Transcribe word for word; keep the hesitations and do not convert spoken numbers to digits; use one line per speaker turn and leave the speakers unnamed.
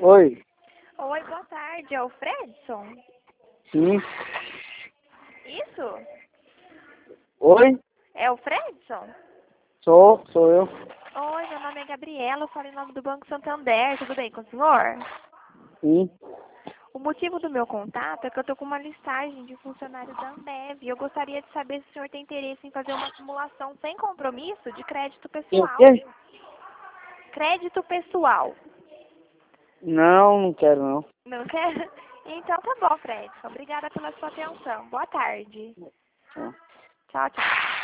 Oi.
Oi, boa tarde. É o Fredson?
Sim.
Isso?
Oi?
É o Fredson?
Sou, sou eu.
Oi, meu nome é Gabriela, eu falo em nome do Banco Santander. Tudo bem com o senhor?
Sim.
O motivo do meu contato é que eu estou com uma listagem de funcionários da Ambev e eu gostaria de saber se o senhor tem interesse em fazer uma simulação sem compromisso de crédito
Tem o
pessoal.
quê?
Crédito pessoal.
Não, não quero não.
Não quer? Então tá bom, Fredson. Obrigada pela sua atenção. Boa tarde.
Tá.
Tchau, tchau.